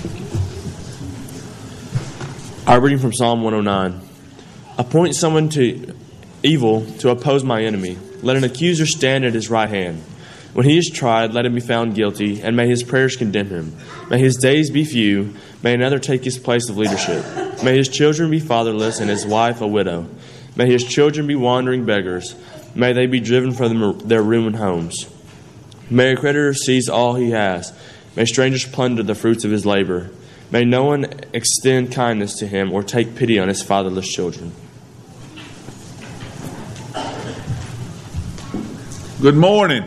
Our reading from Psalm 109. Appoint someone to evil to oppose my enemy. Let an accuser stand at his right hand. When he is tried, let him be found guilty, and may his prayers condemn him. May his days be few. May another take his place of leadership. May his children be fatherless and his wife a widow. May his children be wandering beggars. May they be driven from their ruined homes. May a creditor seize all he has. May strangers plunder the fruits of his labor. May no one extend kindness to him or take pity on his fatherless children. Good morning.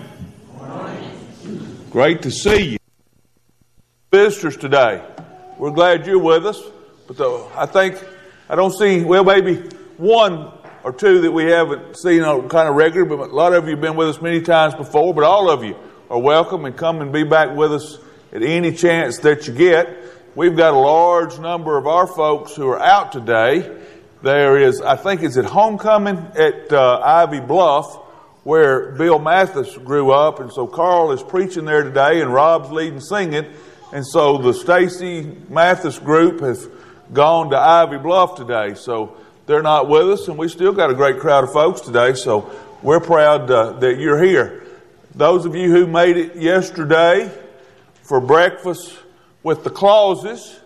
Great to see you. Visitors today, we're glad you're with us. But I don't see, maybe one or two that we haven't seen kind of regular, but a lot of you have been with us many times before, but all of you are welcome and come and be back with us at any chance that you get. We've got a large number of our folks who are out today. There is, I think it's at homecoming at Ivy Bluff, where Bill Mathis grew up, and so Carl is preaching there today, and Rob's leading singing, and so the Stacy Mathis group has gone to Ivy Bluff today, so they're not with us, and we still got a great crowd of folks today, so we're proud that you're here. Those of you who made it yesterday for breakfast with the Clauses,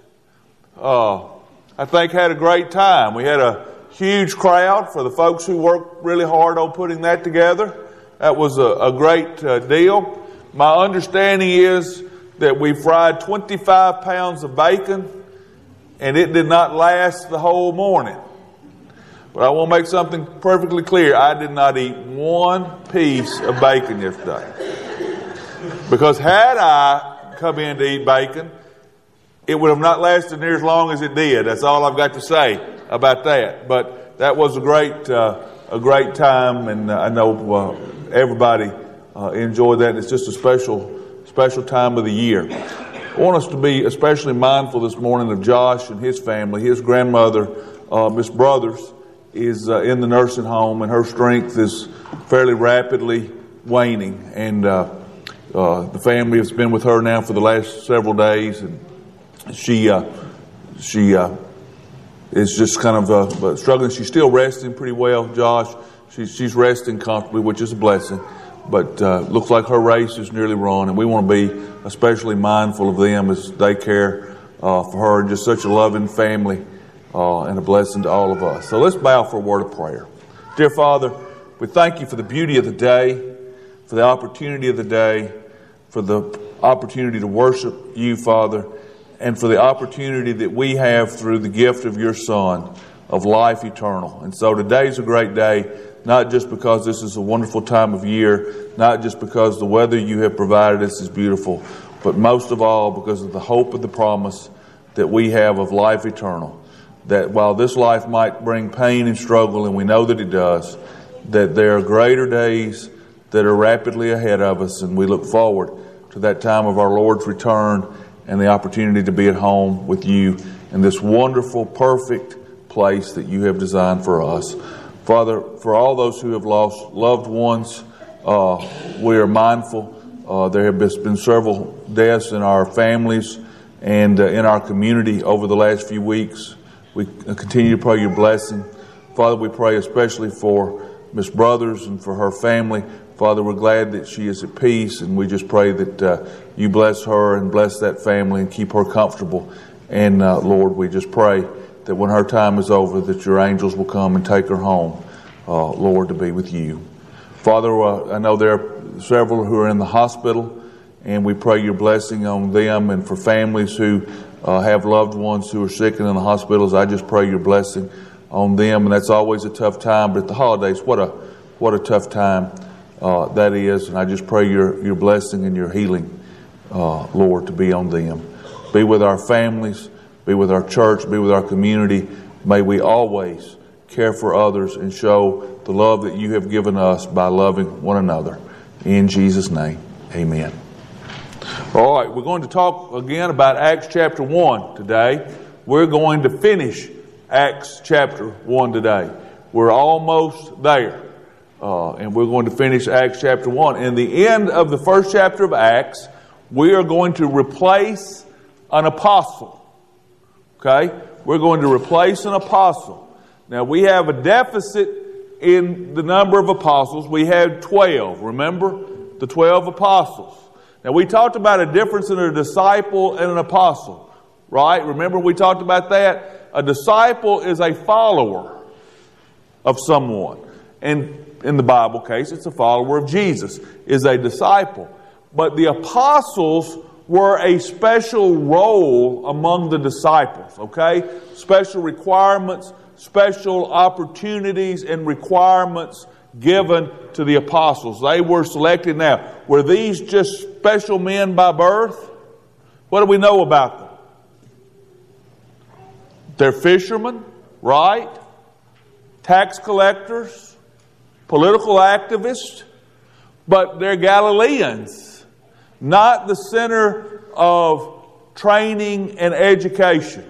I think had a great time. We had a huge crowd for the folks who worked really hard on putting that together. That was a great deal. My understanding is that we fried 25 pounds of bacon, and it did not last the whole morning. But I want to make something perfectly clear. I did not eat one piece of bacon yesterday. Because had I come in to eat bacon, it would have not lasted near as long as it did. That's all I've got to say about that. But that was a great time, and I know everybody enjoyed that. It's just a special time of the year. I want us to be especially mindful this morning of Josh and his family. His grandmother, Miss Brothers, is in the nursing home, and her strength is fairly rapidly waning. And the family has been with her now for the last several days, and she is just kind of struggling. She's still resting pretty well, Josh. She's resting comfortably, which is a blessing. But looks like her race is nearly run, and we want to be especially mindful of them as they care for her, and just such a loving family and a blessing to all of us. So let's bow for a word of prayer. Dear Father, we thank you for the beauty of the day, for the opportunity of the day, for the opportunity to worship you, Father, and for the opportunity that we have through the gift of your Son of life eternal. And so today's a great day, not just because this is a wonderful time of year, not just because the weather you have provided us is beautiful, but most of all because of the hope of the promise that we have of life eternal. That while this life might bring pain and struggle, and we know that it does, that there are greater days that are rapidly ahead of us, and we look forward to that time of our Lord's return and the opportunity to be at home with you in this wonderful, perfect place that you have designed for us. Father, for all those who have lost loved ones, we are mindful. There have been several deaths in our families and in our community over the last few weeks. We continue to pray your blessing. Father, we pray especially for Miss Brothers and for her family. Father, we're glad that she is at peace, and we just pray that you bless her and bless that family and keep her comfortable. And Lord, we just pray that when her time is over, that your angels will come and take her home, Lord, to be with you. Father, I know there are several who are in the hospital, and we pray your blessing on them, and for families who have loved ones who are sick and in the hospitals. I just pray your blessing on them, and that's always a tough time. But at the holidays, what a tough time that is, and I just pray your blessing and your healing, Lord, to be on them. Be with our families, be with our church, be with our community. May we always care for others and show the love that you have given us by loving one another. In Jesus' name, amen. All right, we're going to talk again about Acts chapter 1 today. We're going to finish Acts chapter 1 today. We're almost there. And we're going to finish Acts chapter 1. In the end of the first chapter of Acts, we are going to replace an apostle. Okay? We're going to replace an apostle. Now, we have a deficit in the number of apostles. We had 12. Remember? The 12 apostles. Now, we talked about a difference in a disciple and an apostle. Right? Remember we talked about that? A disciple is a follower of someone. And in the Bible case, it's a follower of Jesus, is a disciple. But the apostles were a special role among the disciples, okay? Special requirements, special opportunities and requirements given to the apostles. They were selected. Now, were these just special men by birth? What do we know about them? They're fishermen, right? Tax collectors, political activists, but they're Galileans, not the center of training and education.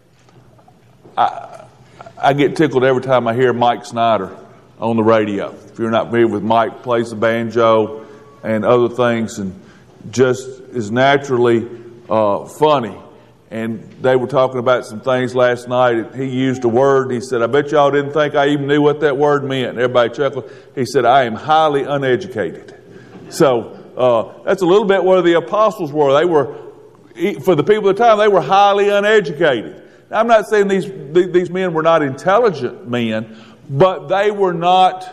I get tickled every time I hear Mike Snyder on the radio. If you're not familiar with Mike, plays the banjo and other things, and just is naturally funny. And they were talking about some things last night. He used a word. He said, "I bet y'all didn't think I even knew what that word meant." And everybody chuckled. He said, "I am highly uneducated." So that's a little bit where the apostles were. They were, for the people at the time, they were highly uneducated. Now, I'm not saying these men were not intelligent men, but they were not,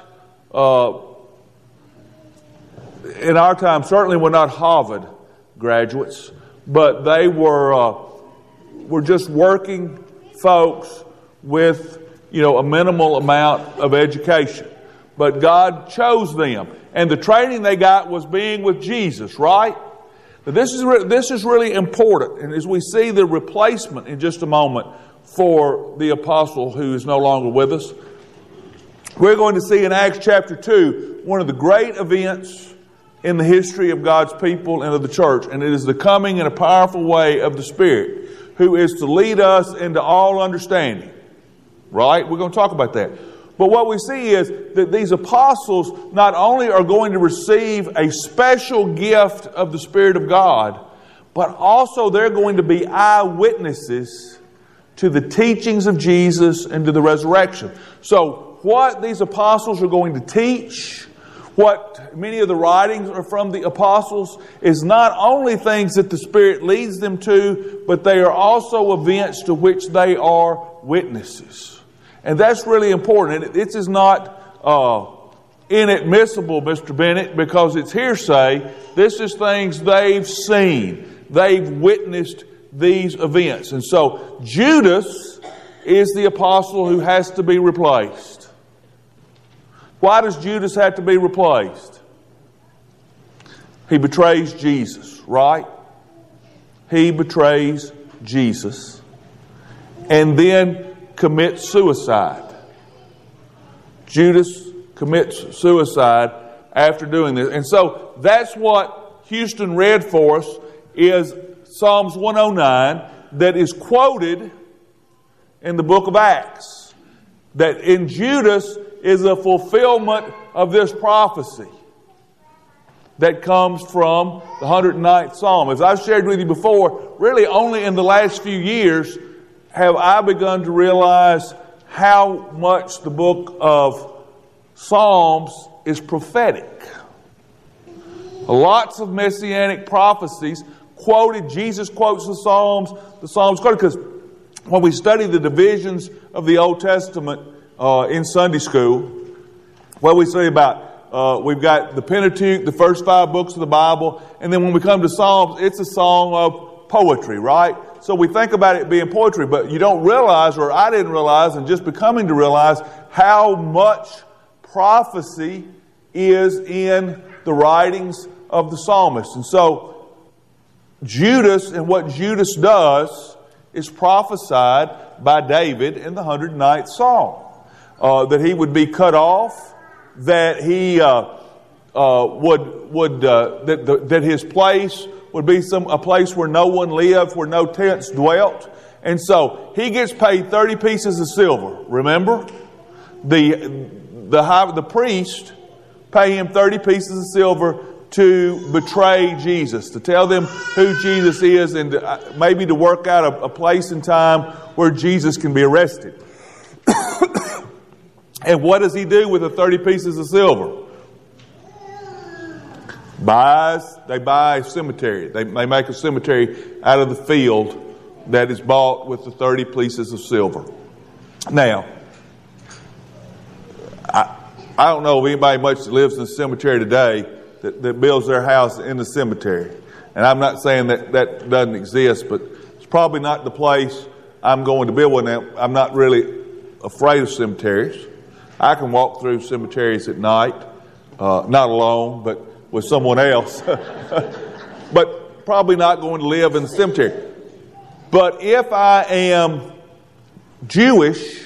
in our time, certainly were not Harvard graduates, but they were just working folks with, a minimal amount of education. But God chose them. And the training they got was being with Jesus, right? Now this is really important. And as we see the replacement in just a moment for the apostle who is no longer with us, we're going to see in Acts chapter 2 one of the great events in the history of God's people and of the church. And it is the coming in a powerful way of the Spirit, who is to lead us into all understanding. Right? We're going to talk about that. But what we see is that these apostles not only are going to receive a special gift of the Spirit of God, but also they're going to be eyewitnesses to the teachings of Jesus and to the resurrection. So what these apostles are going to teach, what many of the writings are from the apostles, is not only things that the Spirit leads them to, but they are also events to which they are witnesses. And that's really important. This is not inadmissible, Mr. Bennett, because it's hearsay. This is things they've seen. They've witnessed these events. And so Judas is the apostle who has to be replaced. Why does Judas have to be replaced? He betrays Jesus, right? He betrays Jesus and then commits suicide. Judas commits suicide after doing this. And so that's what Houston read for us, is Psalms 109 that is quoted in the book of Acts. That in Judas is a fulfillment of this prophecy that comes from the 109th Psalm. As I've shared with you before, really only in the last few years have I begun to realize how much the book of Psalms is prophetic. Lots of messianic prophecies quoted. Jesus quotes the Psalms quoted, because when we study the divisions of the Old Testament in Sunday school, what we say about we've got the Pentateuch, the first 5 books of the Bible, and then when we come to Psalms, it's a song of poetry, right? So we think about it being poetry, but you don't realize, or I didn't realize, and just becoming to realize, how much prophecy is in the writings of the psalmist. And so Judas, and what Judas does, is prophesied by David in the 109th Psalm. That he would be cut off, that he that his place would be a place where no one lived, where no tents dwelt. And so he gets paid 30 pieces of silver. Remember? The priest pay him 30 pieces of silver to betray Jesus, to tell them who Jesus is, and maybe to work out a place and time where Jesus can be arrested. And what does he do with the 30 pieces of silver? They buy a cemetery. They make a cemetery out of the field that is bought with the 30 pieces of silver. Now, I don't know of anybody much that lives in a cemetery today that builds their house in the cemetery. And I'm not saying that doesn't exist, but it's probably not the place I'm going to build one. Now, I'm not really afraid of cemeteries. I can walk through cemeteries at night, not alone, but with someone else. But probably not going to live in the cemetery. But if I am Jewish,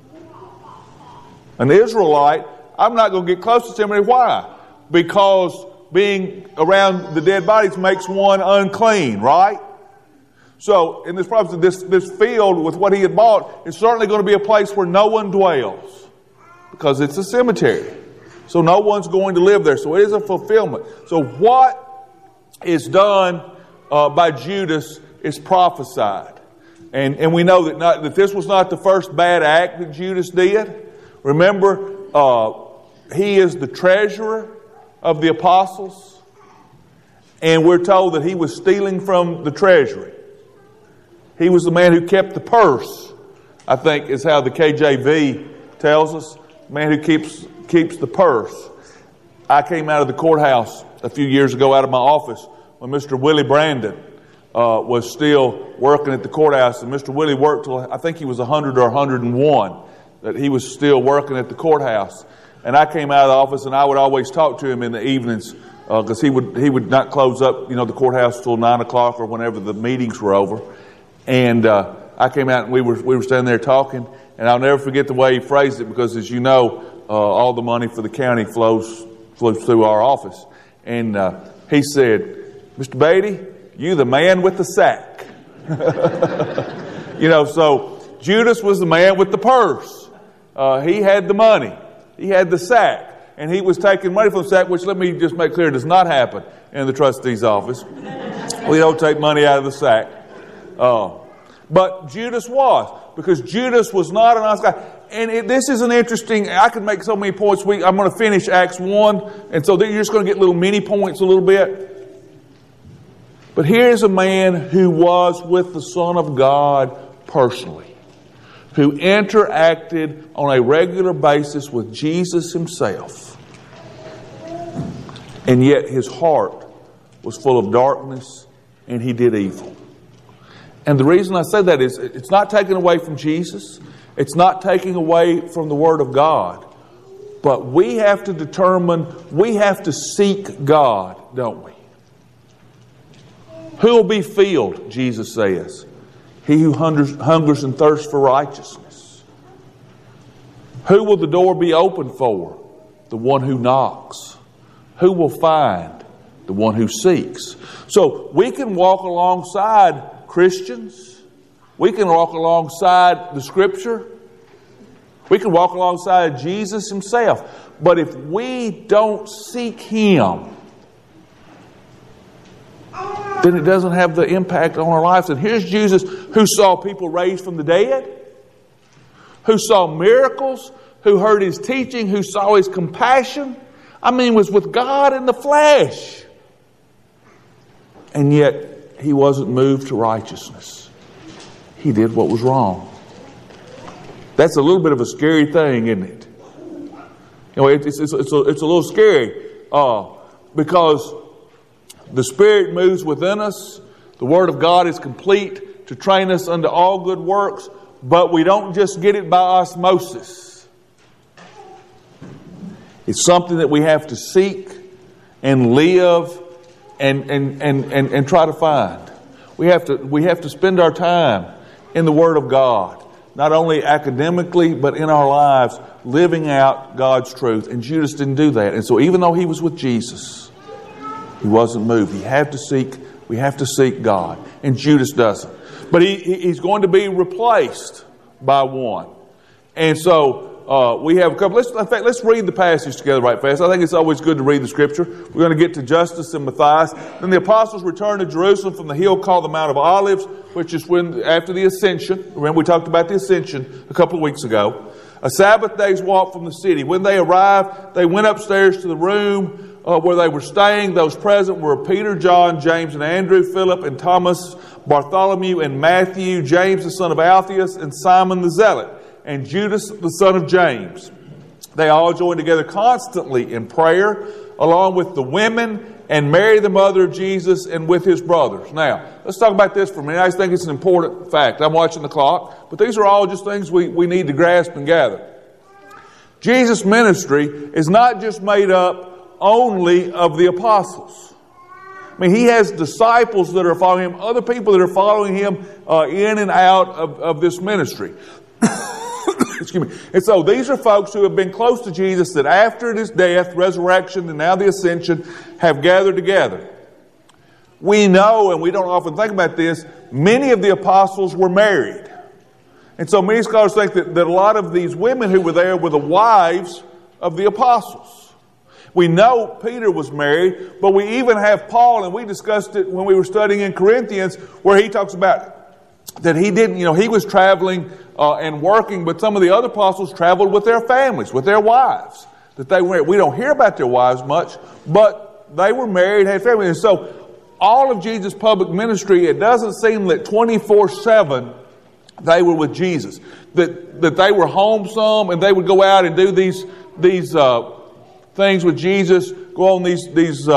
an Israelite, I'm not going to get close to the cemetery. Why? Because being around the dead bodies makes one unclean, right? So in this prophecy, this field with what he had bought is certainly going to be a place where no one dwells, because it's a cemetery. So no one's going to live there. So it is a fulfillment. So what is done by Judas is prophesied. And we know that this was not the first bad act that Judas did. Remember, he is the treasurer of the apostles. And we're told that he was stealing from the treasury. He was the man who kept the purse, I think is how the KJV tells us. The man who keeps the purse. I came out of the courthouse a few years ago out of my office when Mr. Willie Brandon was still working at the courthouse. And Mr. Willie worked till I think he was 100 or 101, that he was still working at the courthouse. And I came out of the office, and I would always talk to him in the evenings because he would not close up, the courthouse till 9 o'clock or whenever the meetings were over. And I came out, and we were standing there talking. And I'll never forget the way he phrased it, because as you know, all the money for the county flows through our office. And he said, "Mr. Beatty, you the man with the sack." So Judas was the man with the purse. He had the money. He had the sack. And he was taking money from the sack, which, let me just make clear, does not happen in the trustee's office. We don't take money out of the sack. But Judas was, because Judas was not a nice guy. And this is an interesting, I could make so many points. I'm going to finish Acts 1, and so you're just going to get little mini points a little bit. But here's a man who was with the Son of God personally, who interacted on a regular basis with Jesus himself. And yet his heart was full of darkness, and he did evil. And the reason I say that is it's not taking away from Jesus. It's not taking away from the Word of God. But we have to seek God, don't we? Who will be filled, Jesus says? He who hungers and thirsts for righteousness. Who will the door be open for? The one who knocks. Who will find? The one who seeks. So we can walk alongside Christians. We can walk alongside the Scripture. We can walk alongside Jesus himself. But if we don't seek him, then it doesn't have the impact on our lives. And here's Jesus, who saw people raised from the dead, who saw miracles, who heard his teaching, who saw his compassion. Was with God in the flesh. And yet he wasn't moved to righteousness. He did what was wrong. That's a little bit of a scary thing, isn't it? It's a little scary because the Spirit moves within us. The Word of God is complete to train us unto all good works, but we don't just get it by osmosis. It's something that we have to seek and live and try to find. We have to spend our time in the Word of God, not only academically, but in our lives, living out God's truth. And Judas didn't do that. And so even though he was with Jesus, he wasn't moved. We have to seek God. And Judas doesn't. But he's going to be replaced by one. And so we have a couple. Let's read the passage together right fast. I think it's always good to read the Scripture. We're going to get to Justus and Matthias. Then the apostles returned to Jerusalem from the hill called the Mount of Olives, which is after the Ascension. Remember, we talked about the Ascension a couple of weeks ago. A Sabbath day's walk from the city. When they arrived, they went upstairs to the room where they were staying. Those present were Peter, John, James, and Andrew, Philip, and Thomas, Bartholomew, and Matthew, James, the son of Alphaeus, and Simon the Zealot, and Judas, the son of James. They all joined together constantly in prayer, along with the women and Mary, the mother of Jesus, and with his brothers. Now, let's talk about this for a minute. I just think it's an important fact. I'm watching the clock, but these are all just things we need to grasp and gather. Jesus' ministry is not just made up only of the apostles. I mean, he has disciples that are following him, other people that are following him in and out of this ministry. Excuse me. And so these are folks who have been close to Jesus that after his death, resurrection, and now the ascension have gathered together. We know, and we don't often think about this, many of the apostles were married. And so many scholars think that a lot of these women who were there were the wives of the apostles. We know Peter was married, but we even have Paul, and we discussed it when we were studying in Corinthians, where he talks about that he didn't, he was traveling and working, but some of the other apostles traveled with their families, with their wives. That they were. We don't hear about their wives much, but they were married, had families. And so all of Jesus' public ministry, it doesn't seem that 24/7 they were with Jesus. That they were home some, and they would go out and do these things with Jesus, go on these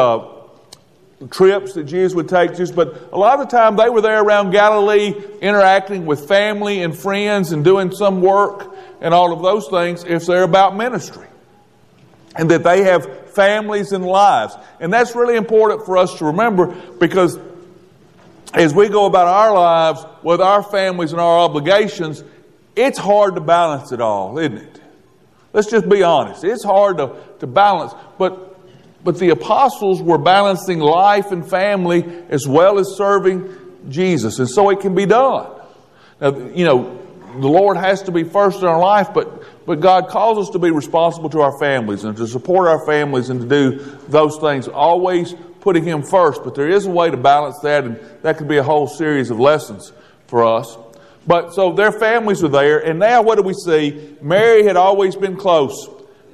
trips that Jesus would take to. But a lot of the time they were there around Galilee, interacting with family and friends and doing some work and all of those things if they're about ministry. And that they have families and lives. And that's really important for us to remember, because as we go about our lives with our families and our obligations, it's hard to balance it all, isn't it? Let's just be honest. It's hard to balance. But the apostles were balancing life and family as well as serving Jesus. And so it can be done. Now, the Lord has to be first in our life, but God calls us to be responsible to our families and to support our families and to do those things, always putting Him first. But there is a way to balance that, and that could be a whole series of lessons for us. But so their families are there, and now what do we see? Mary had always been close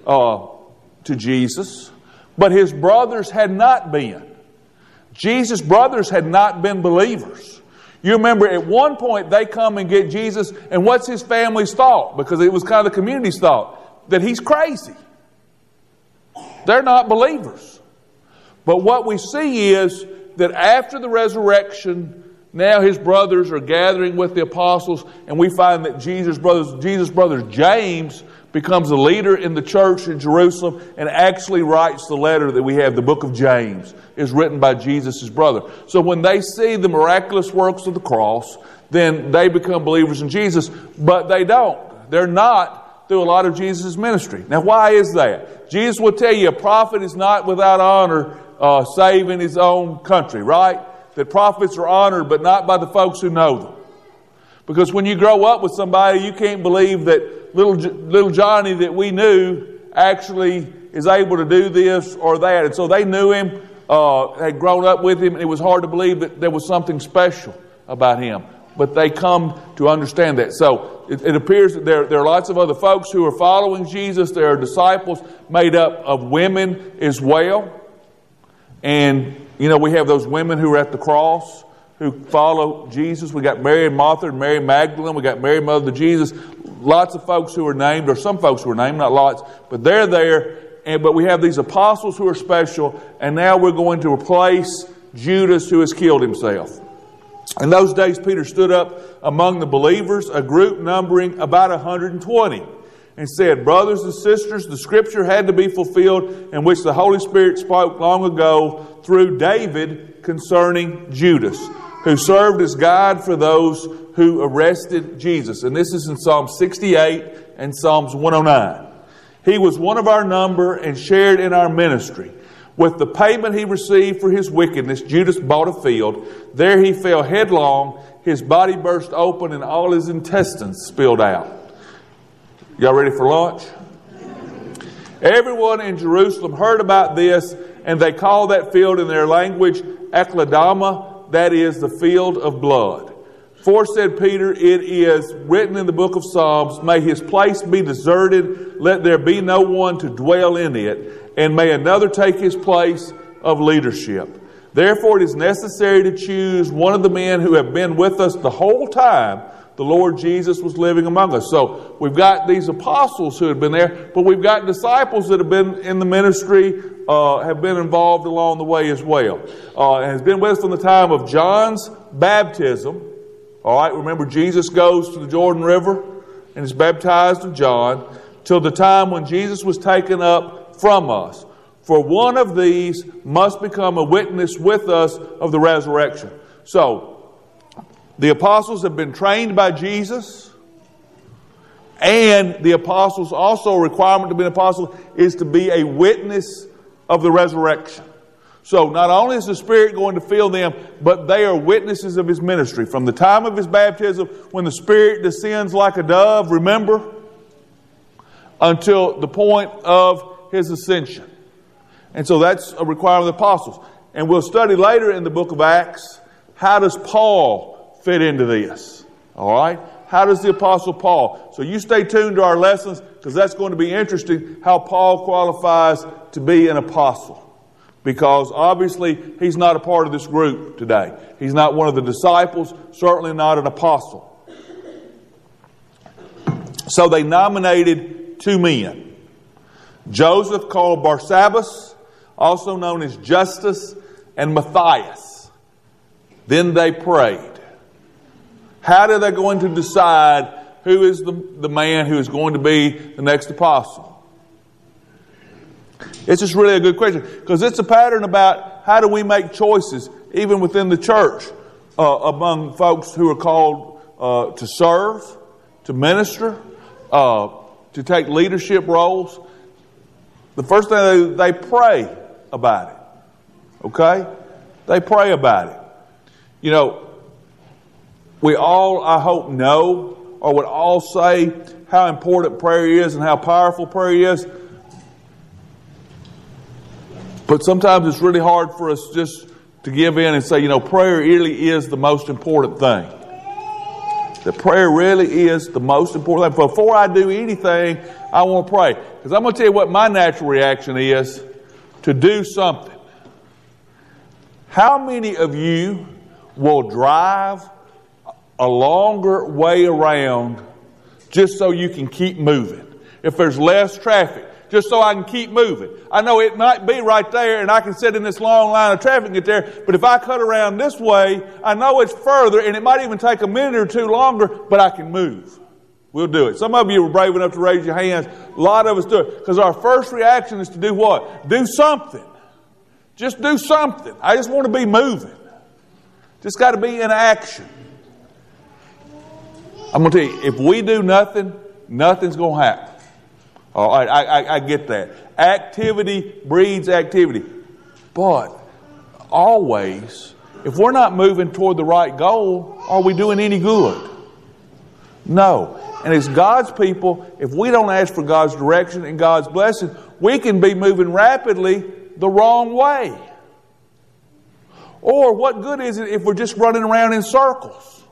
to Jesus, but his brothers had not been. Jesus' brothers had not been believers. You remember at one point they come and get Jesus, and what's his family's thought? Because it was kind of the community's thought, that he's crazy. They're not believers. But what we see is that after the resurrection, now his brothers are gathering with the apostles, and we find that Jesus' brother James becomes a leader in the church in Jerusalem and actually writes the letter that we have. The book of James is written by Jesus' brother. So when they see the miraculous works of the cross, then they become believers in Jesus, but they don't. They're not through a lot of Jesus' ministry. Now, why is that? Jesus will tell you a prophet is not without honor save in his own country, right? That prophets are honored, but not by the folks who know them. Because when you grow up with somebody, you can't believe that little Johnny that we knew actually is able to do this or that. And so they knew him, had grown up with him, and it was hard to believe that there was something special about him. But they come to understand that. So it appears that there are lots of other folks who are following Jesus. There are disciples made up of women as well. And, we have those women who are at the cross who follow Jesus. We got Mary and Martha and Mary Magdalene. We got Mary, mother of Jesus. Lots of folks who are named, or some folks who are named, not lots, but they're there. But we have these apostles who are special, and now we're going to replace Judas, who has killed himself. In those days, Peter stood up among the believers, a group numbering about 120, and said, "Brothers and sisters, the scripture had to be fulfilled in which the Holy Spirit spoke long ago through David concerning Judas, who served as guide for those who arrested Jesus." And this is in Psalm 68 and Psalms 109. "He was one of our number and shared in our ministry. With the payment he received for his wickedness, Judas bought a field. There he fell headlong. His body burst open and all his intestines spilled out." Y'all ready for lunch? Everyone in Jerusalem heard about this, and they called that field in their language Ekladama, that is the field of blood. For, said Peter, it is written in the book of Psalms, may his place be deserted, let there be no one to dwell in it, and may another take his place of leadership. Therefore it is necessary to choose one of the men who have been with us the whole time the Lord Jesus was living among us. So we've got these apostles who have been there, but we've got disciples that have been in the ministry, have been involved along the way as well. And has been with us from the time of John's baptism. All right, remember Jesus goes to the Jordan River and is baptized of John till the time when Jesus was taken up from us. For one of these must become a witness with us of the resurrection. So, the apostles have been trained by Jesus, and the apostles also, a requirement to be an apostle is to be a witness of the resurrection. So not only is the Spirit going to fill them, but they are witnesses of His ministry. From the time of His baptism, when the Spirit descends like a dove, remember, until the point of His ascension. And so that's a requirement of the apostles. And we'll study later in the book of Acts, how does Paul fit into this? All right? How does the Apostle Paul? So you stay tuned to our lessons, because that's going to be interesting, how Paul qualifies to be an apostle. Because obviously he's not a part of this group today. He's not one of the disciples, certainly not an apostle. So they nominated two men. Joseph, called Barsabbas, also known as Justus, and Matthias. Then they prayed. How are they going to decide who is the man who is going to be the next apostle? It's just really a good question, because it's a pattern about how do we make choices, even within the church, among folks who are called to serve, to minister, to take leadership roles. The first thing they pray about it. Okay? They pray about it. You know, we all, I hope, know or would all say how important prayer is and how powerful prayer is. But sometimes it's really hard for us just to give in and say, you know, prayer really is the most important thing. That prayer really is the most important thing. Before I do anything, I want to pray. Because I'm going to tell you what my natural reaction is to do something. How many of you will drive a longer way around just so you can keep moving? If there's less traffic, just so I can keep moving. I know it might be right there and I can sit in this long line of traffic and get there, but if I cut around this way, I know it's further and it might even take a minute or two longer, but I can move. We'll do it. Some of you were brave enough to raise your hands. A lot of us do it. Because our first reaction is to do what? Do something. Just do something. I just want to be moving. Just got to be in action. I'm going to tell you, if we do nothing, nothing's going to happen. All right, I get that. Activity breeds activity. But always, if we're not moving toward the right goal, are we doing any good? No. And as God's people, if we don't ask for God's direction and God's blessing, we can be moving rapidly the wrong way. Or what good is it if we're just running around in circles?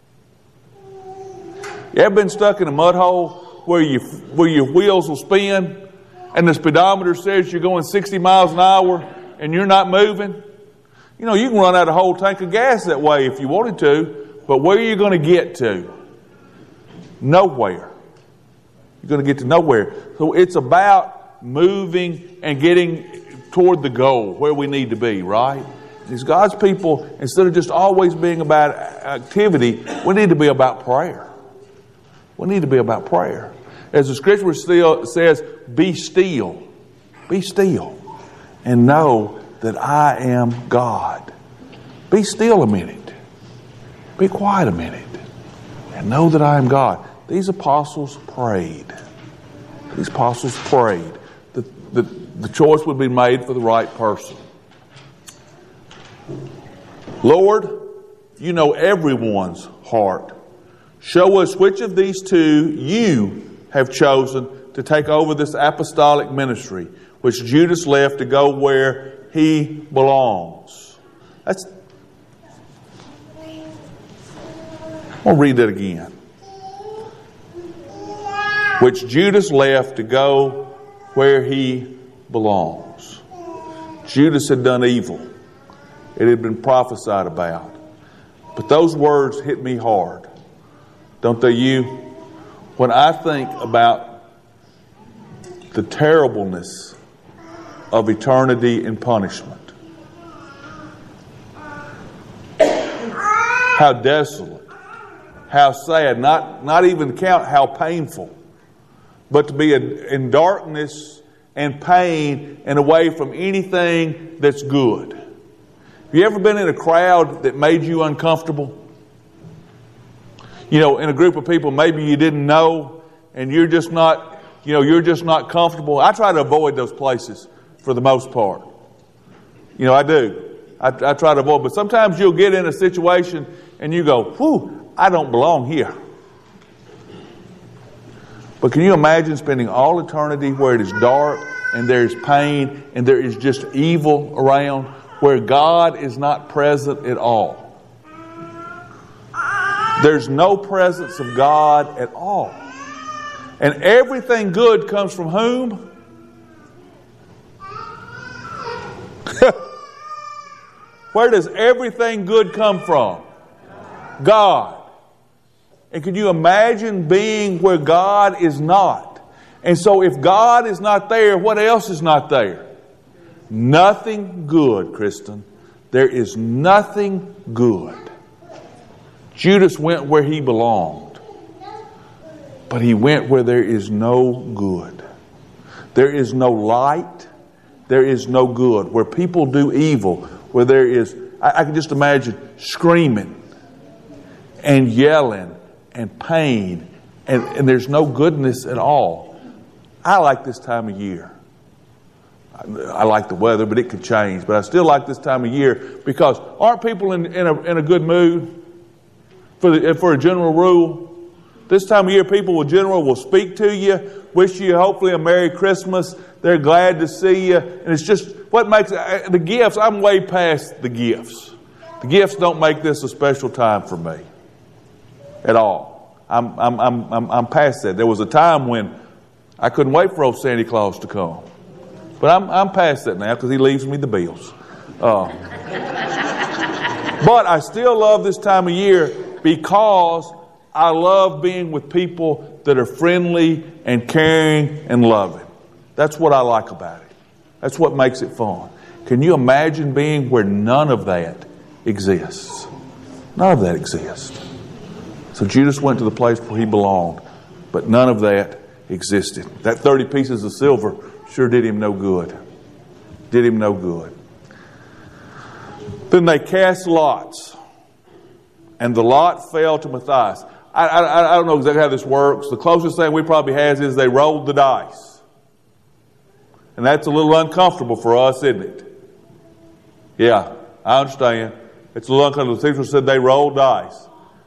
You ever been stuck in a mud hole where your wheels will spin and the speedometer says you're going 60 miles an hour and you're not moving? You know, you can run out a whole tank of gas that way if you wanted to, but where are you going to get to? Nowhere. You're going to get to nowhere. So it's about moving and getting toward the goal, where we need to be, right? As God's people, instead of just always being about activity, we need to be about prayer. We need to be about prayer. As the Scripture still says, be still. Be still. And know that I am God. Be still a minute. Be quiet a minute. And know that I am God. These apostles prayed. These apostles prayed that the choice would be made for the right person. Lord, you know everyone's heart. Show us which of these two you have chosen to take over this apostolic ministry, which Judas left to go where he belongs. I'll read that again. Which Judas left to go where he belongs. Judas had done evil. It had been prophesied about. But those words hit me hard. Don't they you? When I think about the terribleness of eternity and punishment, how desolate, how sad, not even count how painful, but to be in darkness and pain and away from anything that's good. Have you ever been in a crowd that made you uncomfortable? You know, in a group of people maybe you didn't know, and you're just not comfortable. I try to avoid those places for the most part. You know, I do. I try to avoid, but sometimes you'll get in a situation and you go, whew, I don't belong here. But can you imagine spending all eternity where it is dark and there is pain and there is just evil around, where God is not present at all? There's no presence of God at all. And everything good comes from whom? Where does everything good come from? God. And can you imagine being where God is not? And so if God is not there, what else is not there? Nothing good, Kristen. There is nothing good. Judas went where he belonged, but he went where there is no good. There is no light. There is no good. Where people do evil, where there is, I can just imagine screaming and yelling and pain, and there's no goodness at all. I like this time of year. I like the weather, but it could change. But I still like this time of year because aren't people in a good mood? For a general rule, this time of year, people will speak to you, wish you hopefully a Merry Christmas. They're glad to see you, and it's just what makes the gifts. I'm way past the gifts. The gifts don't make this a special time for me at all. I'm past that. There was a time when I couldn't wait for old Santa Claus to come, but I'm past that now because he leaves me the bills. But I still love this time of year, because I love being with people that are friendly and caring and loving. That's what I like about it. That's what makes it fun. Can you imagine being where none of that exists? None of that exists. So Judas went to the place where he belonged, but none of that existed. That 30 pieces of silver sure did him no good. Did him no good. Then they cast lots. And the lot fell to Matthias. I don't know exactly how this works. The closest thing we probably have is they rolled the dice. And that's a little uncomfortable for us, isn't it? Yeah, I understand. It's a little uncomfortable. The teacher said they rolled dice.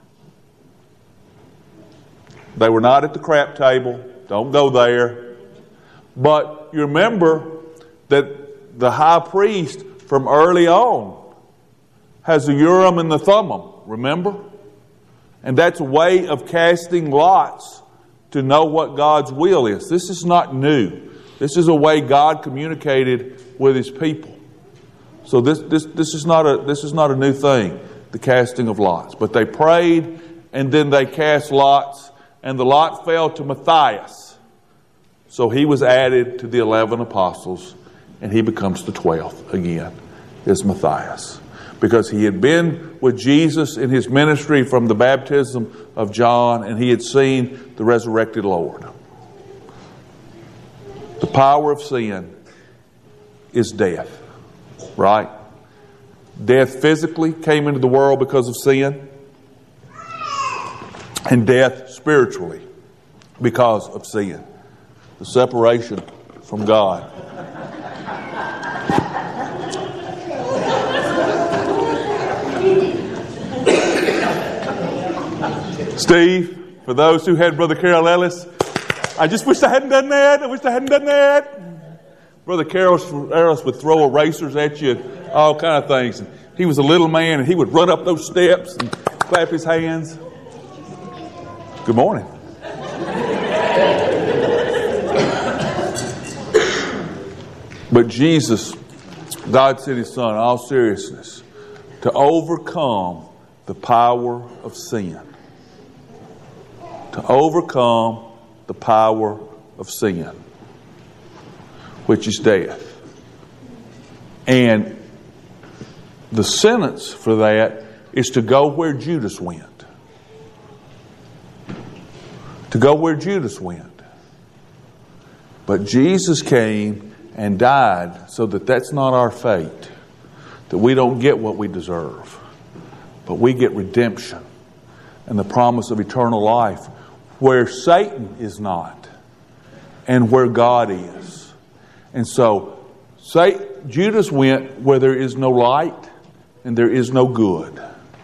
They were not at the crap table. Don't go there. But you remember that the high priest from early on has the Urim and the Thummim. Remember? And that's a way of casting lots to know what God's will is. This is not new. This is a way God communicated with His people. So this is not a new thing, the casting of lots. But they prayed, and then they cast lots, and the lot fell to Matthias. So he was added to the 11 apostles, and he becomes the 12th again, is Matthias. Because he had been with Jesus in his ministry from the baptism of John, and he had seen the resurrected Lord. The power of sin is death, right? Death physically came into the world because of sin, and death spiritually because of sin. The separation from God. Steve, for those who had Brother Carol Ellis, I just wish I hadn't done that. I wish I hadn't done that. Brother Carlos would throw erasers at you, all kind of things. He was a little man, and he would run up those steps and clap his hands. Good morning. But Jesus, God sent His Son, in all seriousness, to overcome the power of sin. To overcome the power of sin, which is death. And the sentence for that is to go where Judas went. To go where Judas went. But Jesus came and died so that that's not our fate. That we don't get what we deserve. But we get redemption and the promise of eternal life where Satan is not and where God is. And so Judas went where there is no light and there is no good.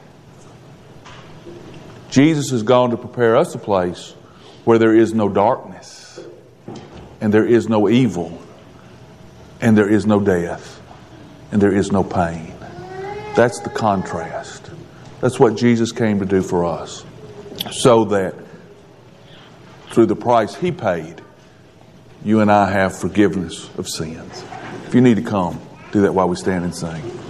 Jesus has gone to prepare us a place where there is no darkness and there is no evil and there is no death and there is no pain. That's the contrast. That's what Jesus came to do for us, so that through the price He paid, you and I have forgiveness of sins. If you need to come, do that while we stand and sing.